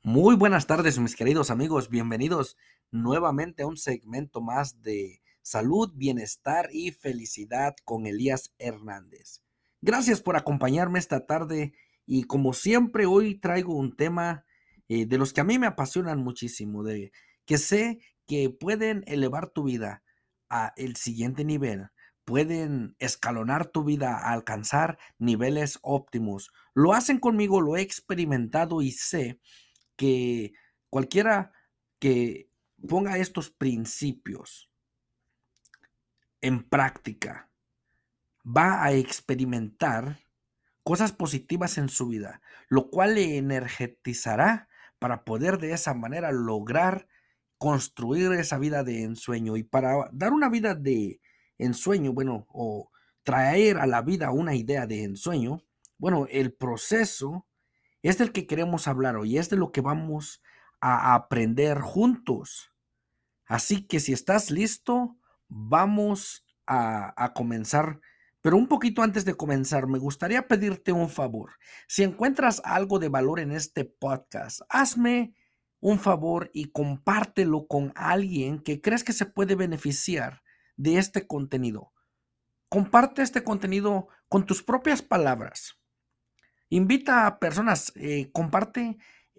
Muy buenas tardes, mis queridos amigos. Bienvenidos nuevamente a un segmento más de salud, bienestar y felicidad con Elías Hernández. Gracias por acompañarme esta tarde y como siempre hoy traigo un tema de los que a mí me apasionan muchísimo, de que sé que pueden elevar tu vida a el siguiente nivel, pueden escalonar tu vida a alcanzar niveles óptimos. Lo hacen conmigo, lo he experimentado y sé que cualquiera que ponga estos principios en práctica va a experimentar cosas positivas en su vida, lo cual le energetizará para poder de esa manera lograr construir esa vida de ensueño. Y para dar una vida de ensueño, bueno, o traer a la vida una idea de ensueño, bueno, el proceso es del que queremos hablar hoy, es de lo que vamos a aprender juntos. Así que si estás listo, vamos a comenzar. Pero un poquito antes de comenzar, me gustaría pedirte un favor. Si encuentras algo de valor en este podcast, hazme un favor y compártelo con alguien que crees que se puede beneficiar de este contenido. Comparte este contenido con tus propias palabras. Invita a personas, comparte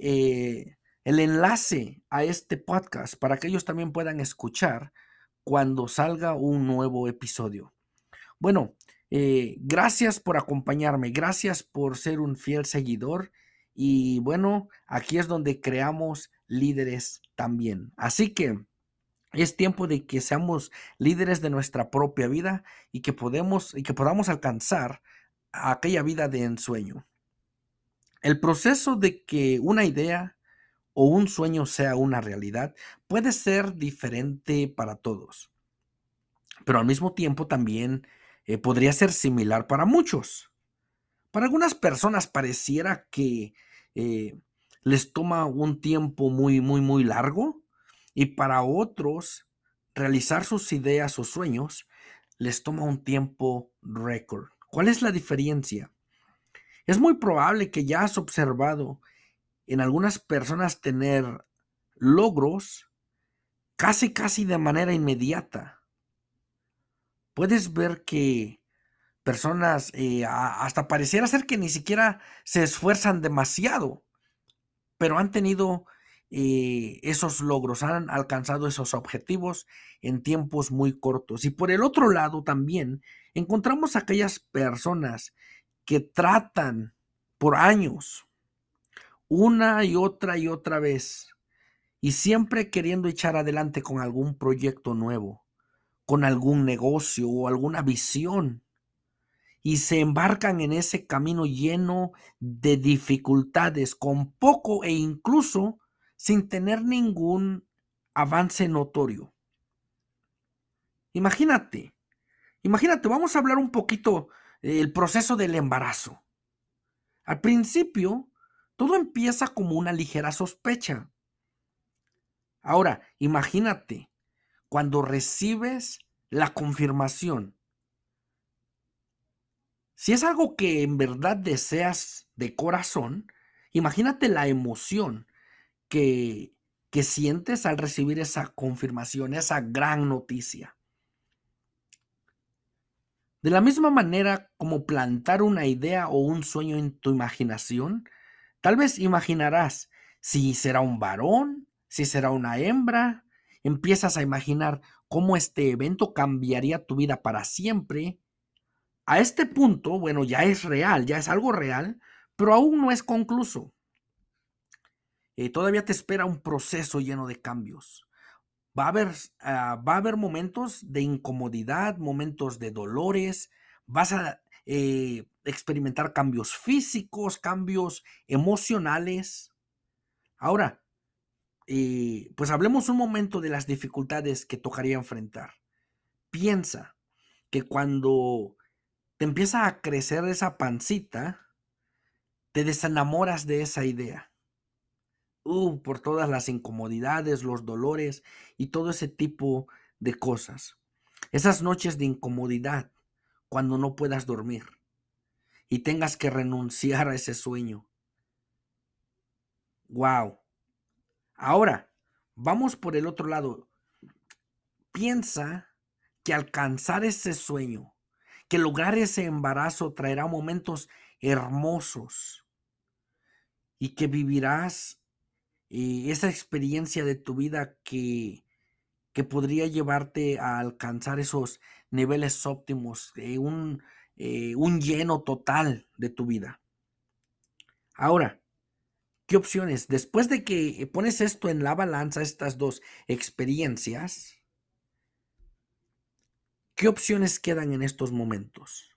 el enlace a este podcast para que ellos también puedan escuchar cuando salga un nuevo episodio. Bueno, gracias por acompañarme, gracias por ser un fiel seguidor y bueno, aquí es donde creamos líderes también. Así que es tiempo de que seamos líderes de nuestra propia vida y que podamos alcanzar aquella vida de ensueño. El proceso de que una idea o un sueño sea una realidad puede ser diferente para todos, pero al mismo tiempo también podría ser similar para muchos. Para algunas personas pareciera que eh, les toma un tiempo muy largo y para otros realizar sus ideas o sueños les toma un tiempo récord. ¿Cuál es la diferencia? Es muy probable que ya has observado en algunas personas tener logros casi de manera inmediata. Puedes ver que personas hasta pareciera ser que ni siquiera se esfuerzan demasiado, pero han tenido esos logros, han alcanzado esos objetivos en tiempos muy cortos. Y por el otro lado también encontramos aquellas personas que tratan por años, una y otra vez, y siempre queriendo echar adelante con algún proyecto nuevo, con algún negocio o alguna visión, y se embarcan en ese camino lleno de dificultades, con poco e incluso sin tener ningún avance notorio. Imagínate, imagínate, vamos a hablar un poquito del proceso del embarazo. Al principio, todo empieza como una ligera sospecha. Ahora, imagínate cuando recibes la confirmación. Si es algo que en verdad deseas de corazón, imagínate la emoción que, que sientes al recibir esa confirmación, esa gran noticia. De la misma manera como plantar una idea o un sueño en tu imaginación, tal vez imaginarás si será un varón, si será una hembra, empiezas a imaginar cómo este evento cambiaría tu vida para siempre. A este punto, bueno, ya es real, ya es algo real, pero aún no es concluso. Todavía te espera un proceso lleno de cambios. Va a haber momentos de incomodidad, momentos de dolores, vas a experimentar cambios físicos, cambios emocionales. Ahora, pues hablemos un momento de las dificultades que tocaría enfrentar. Piensa que cuando te empieza a crecer esa pancita, te desenamoras de esa idea. Por todas las incomodidades, los dolores y todo ese tipo de cosas. Esas noches de incomodidad cuando no puedas dormir y tengas que renunciar a ese sueño. Wow. Ahora, vamos por el otro lado. Piensa que alcanzar ese sueño, que lograr ese embarazo traerá momentos hermosos y que vivirás esa experiencia de tu vida que podría llevarte a alcanzar esos niveles óptimos, un lleno total de tu vida. Ahora, ¿qué opciones? Después de que pones esto en la balanza, estas dos experiencias, ¿qué opciones quedan en estos momentos?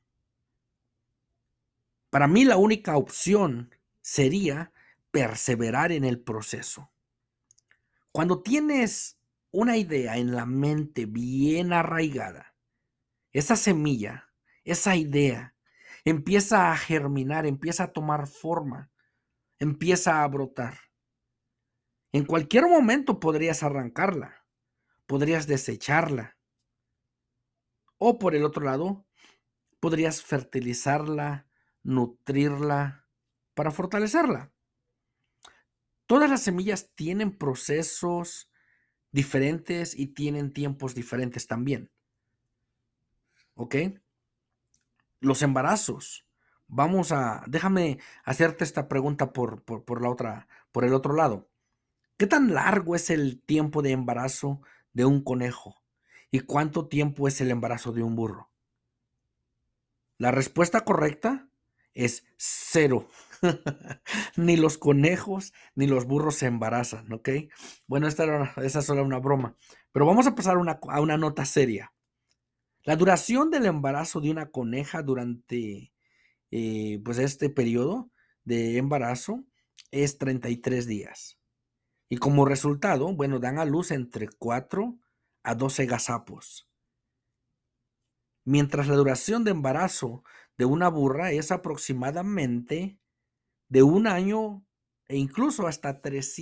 Para mí la única opción sería perseverar en el proceso. Cuando tienes una idea en la mente bien arraigada, esa semilla, esa idea, empieza a germinar, empieza a tomar forma, empieza a brotar. En cualquier momento podrías arrancarla, podrías desecharla, o por el otro lado, podrías fertilizarla, nutrirla, para fortalecerla. Todas las semillas tienen procesos diferentes y tienen tiempos diferentes también, ¿ok? Los embarazos. Déjame hacerte esta pregunta por el otro lado. ¿Qué tan largo es el tiempo de embarazo de un conejo? ¿Y cuánto tiempo es el embarazo de un burro? La respuesta correcta es 0. Ni los conejos ni los burros se embarazan, ¿ok? Bueno, esa es solo una broma. Pero vamos a pasar a una nota seria. La duración del embarazo de una coneja durante pues este periodo de embarazo es 33 días. Y como resultado, bueno, dan a luz entre 4 a 12 gazapos. Mientras la duración de embarazo de una burra es aproximadamente de 1 año e incluso hasta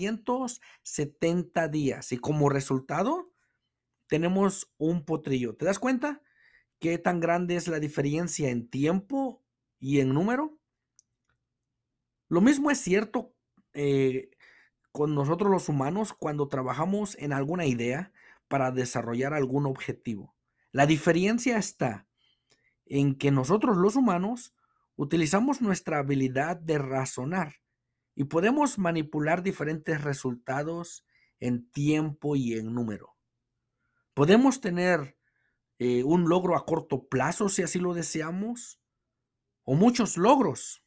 370 días. Y como resultado, tenemos un potrillo. ¿Te das cuenta qué tan grande es la diferencia en tiempo y en número? Lo mismo es cierto con nosotros los humanos cuando trabajamos en alguna idea para desarrollar algún objetivo. La diferencia está en que nosotros los humanos utilizamos nuestra habilidad de razonar y podemos manipular diferentes resultados en tiempo y en número. Podemos tener un logro a corto plazo si así lo deseamos o muchos logros.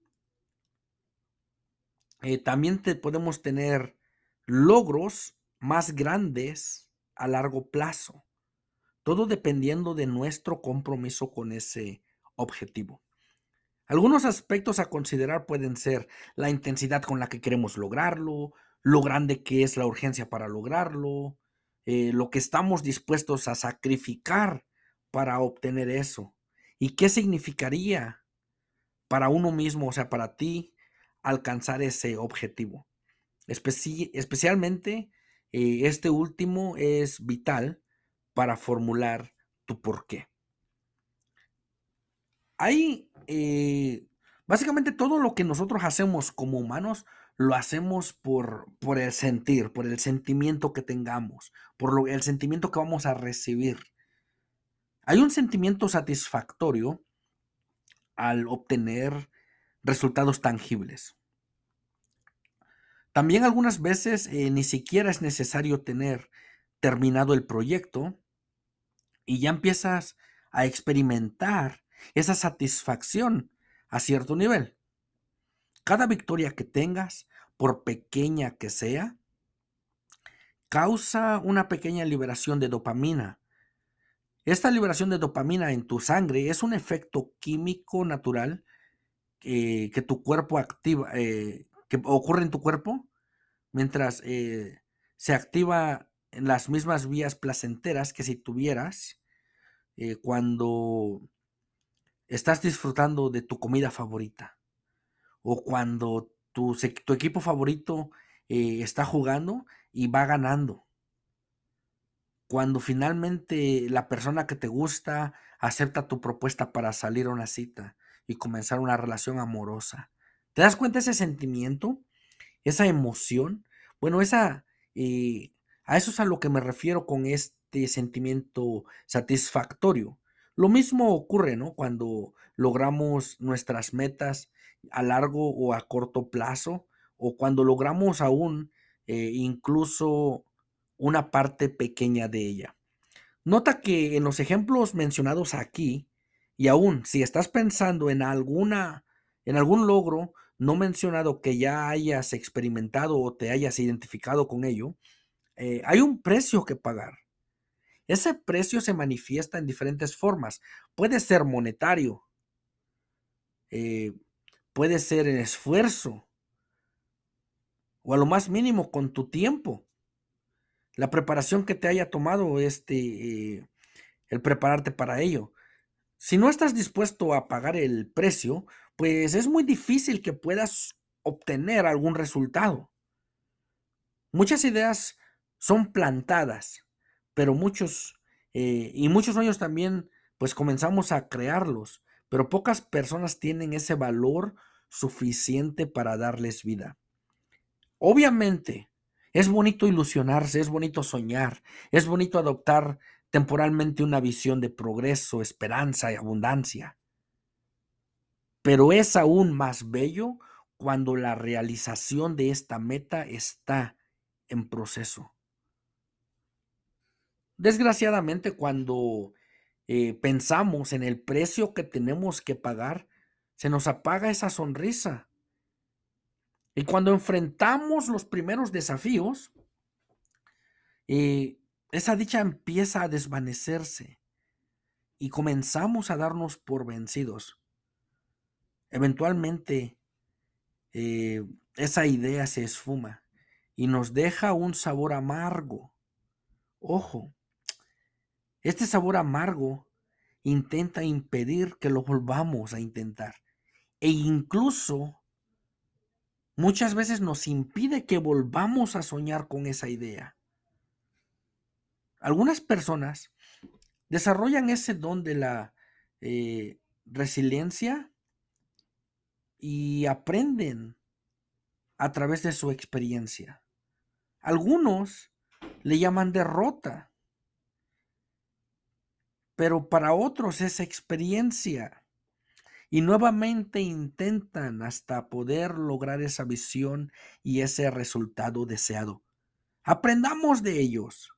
También podemos tener logros más grandes a largo plazo, todo dependiendo de nuestro compromiso con ese objetivo. Algunos aspectos a considerar pueden ser la intensidad con la que queremos lograrlo, lo grande que es la urgencia para lograrlo, lo que estamos dispuestos a sacrificar para obtener eso y qué significaría para uno mismo, o sea, para ti, alcanzar ese objetivo. Especialmente, este último es vital para formular tu porqué. Hay, básicamente todo lo que nosotros hacemos como humanos, lo hacemos por el sentir, por el sentimiento que tengamos, el sentimiento que vamos a recibir. Hay un sentimiento satisfactorio al obtener resultados tangibles. También algunas veces ni siquiera es necesario tener terminado el proyecto y ya empiezas a experimentar esa satisfacción a cierto nivel. Cada victoria que tengas, por pequeña que sea, causa una pequeña liberación de dopamina. Esta liberación de dopamina en tu sangre es un efecto químico natural que tu cuerpo activa, que ocurre en tu cuerpo mientras se activa en las mismas vías placenteras que si tuvieras cuando estás disfrutando de tu comida favorita o cuando tu equipo favorito está jugando y va ganando. Cuando finalmente la persona que te gusta acepta tu propuesta para salir a una cita y comenzar una relación amorosa. ¿Te das cuenta ese sentimiento? Esa emoción. Bueno, eh, a eso es a lo que me refiero con este sentimiento satisfactorio. Lo mismo ocurre, ¿no? Cuando logramos nuestras metas a largo o a corto plazo, o cuando logramos aún incluso una parte pequeña de ella. Nota que en los ejemplos mencionados aquí, y aún si estás pensando en algún logro no mencionado que ya hayas experimentado o te hayas identificado con ello, hay un precio que pagar. Ese precio se manifiesta en diferentes formas. Puede ser monetario, eh, puede ser en esfuerzo, o a lo más mínimo con tu tiempo. La preparación que te haya tomado el prepararte para ello. Si no estás dispuesto a pagar el precio, pues es muy difícil que puedas obtener algún resultado. Muchas ideas son plantadas, pero muchos sueños también, pues comenzamos a crearlos, pero pocas personas tienen ese valor suficiente para darles vida. Obviamente, es bonito ilusionarse, es bonito soñar, es bonito adoptar temporalmente una visión de progreso, esperanza y abundancia. Pero es aún más bello cuando la realización de esta meta está en proceso. Desgraciadamente, cuando pensamos en el precio que tenemos que pagar, se nos apaga esa sonrisa. Y cuando enfrentamos los primeros desafíos, eh, esa dicha empieza a desvanecerse y comenzamos a darnos por vencidos. Eventualmente, eh, esa idea se esfuma y nos deja un sabor amargo. Ojo, este sabor amargo intenta impedir que lo volvamos a intentar e incluso muchas veces nos impide que volvamos a soñar con esa idea. Algunas personas desarrollan ese don de la resiliencia y aprenden a través de su experiencia. Algunos le llaman derrota, pero para otros es experiencia. Y nuevamente intentan hasta poder lograr esa visión y ese resultado deseado. Aprendamos de ellos.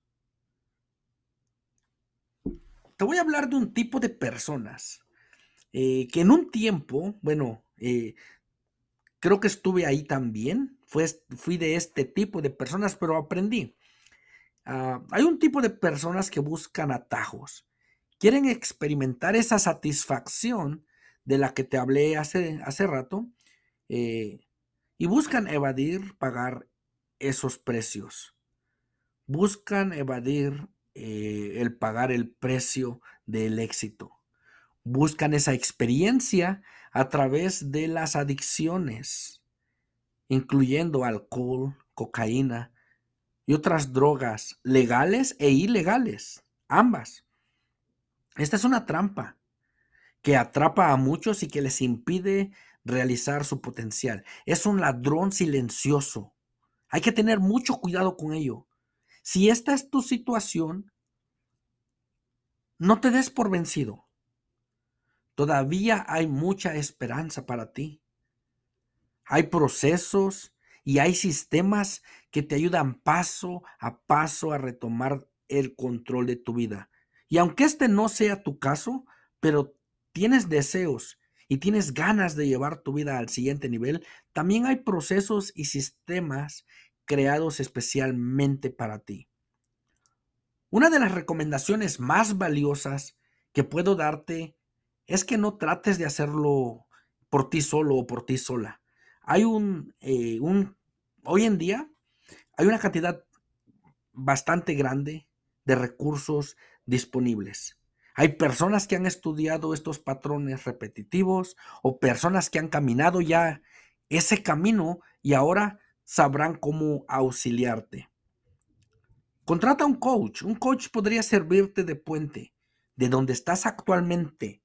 Te voy a hablar de un tipo de personas que en un tiempo, bueno, creo que estuve ahí también, fui de este tipo de personas, pero aprendí. Hay un tipo de personas que buscan atajos, quieren experimentar esa satisfacción de la que te hablé hace rato, eh, y buscan evadir pagar esos precios. Buscan evadir el pagar el precio del éxito. Buscan esa experiencia a través de las adicciones, incluyendo alcohol, cocaína y otras drogas legales e ilegales, ambas. Esta es una trampa que atrapa a muchos y que les impide realizar su potencial. Es un ladrón silencioso. Hay que tener mucho cuidado con ello. Si esta es tu situación, no te des por vencido. Todavía hay mucha esperanza para ti. Hay procesos y hay sistemas que te ayudan paso a retomar el control de tu vida. Y aunque este no sea tu caso, pero tienes deseos y tienes ganas de llevar tu vida al siguiente nivel, también hay procesos y sistemas creados especialmente para ti. Una de las recomendaciones más valiosas que puedo darte es que no trates de hacerlo por ti solo o por ti sola. Hay hoy en día hay una cantidad bastante grande de recursos disponibles. Hay personas que han estudiado estos patrones repetitivos o personas que han caminado ya ese camino y ahora sabrán cómo auxiliarte. Contrata un coach. Un coach podría servirte de puente de donde estás actualmente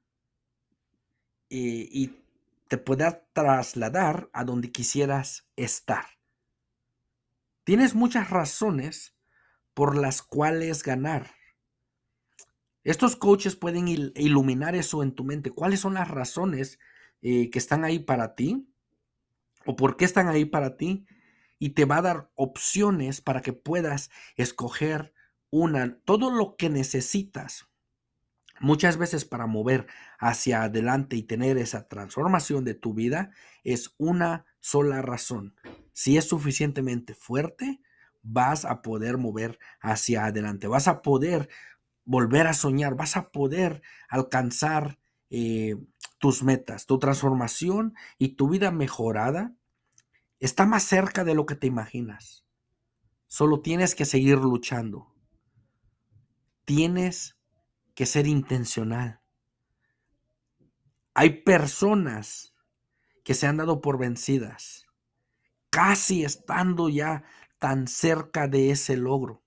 y te pueda trasladar a donde quisieras estar. Tienes muchas razones por las cuales ganar. Estos coaches pueden iluminar eso en tu mente. ¿Cuáles son las razones que están ahí para ti? ¿O por qué están ahí para ti? Y te va a dar opciones para que puedas escoger una, todo lo que necesitas. Muchas veces para mover hacia adelante y tener esa transformación de tu vida es una sola razón. Si es suficientemente fuerte, vas a poder mover hacia adelante, vas a poder volver a soñar, vas a poder alcanzar tus metas, tu transformación y tu vida mejorada está más cerca de lo que te imaginas. Solo tienes que seguir luchando. Tienes que ser intencional. Hay personas que se han dado por vencidas, casi estando ya tan cerca de ese logro.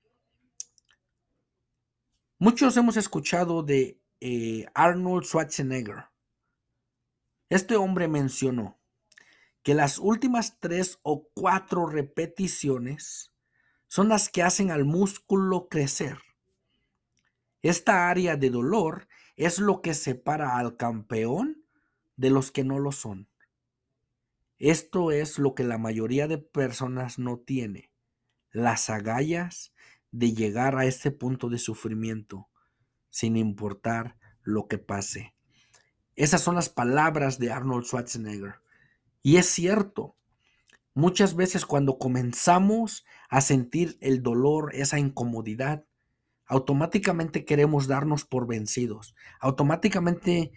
Muchos hemos escuchado de Arnold Schwarzenegger. Este hombre mencionó que las últimas 3 o 4 repeticiones son las que hacen al músculo crecer. Esta área de dolor es lo que separa al campeón de los que no lo son. Esto es lo que la mayoría de personas no tiene, las agallas de llegar a este punto de sufrimiento, sin importar lo que pase. Esas son las palabras de Arnold Schwarzenegger. Y es cierto, muchas veces cuando comenzamos a sentir el dolor, esa incomodidad, automáticamente queremos darnos por vencidos. Automáticamente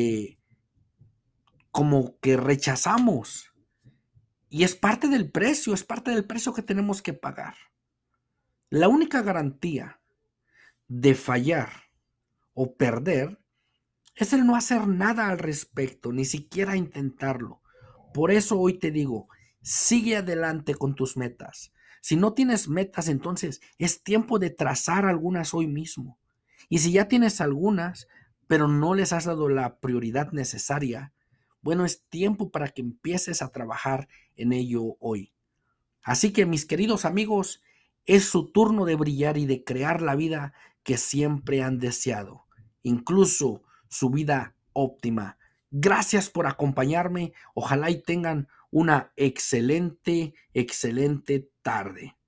como que rechazamos. Y es parte del precio que tenemos que pagar. La única garantía de fallar o perder es el no hacer nada al respecto, ni siquiera intentarlo. Por eso hoy te digo, sigue adelante con tus metas. Si no tienes metas, entonces es tiempo de trazar algunas hoy mismo. Y si ya tienes algunas, pero no les has dado la prioridad necesaria, bueno, es tiempo para que empieces a trabajar en ello hoy. Así que, mis queridos amigos, es su turno de brillar y de crear la vida que siempre han deseado, incluso su vida óptima. Gracias por acompañarme. Ojalá y tengan una excelente, excelente tarde.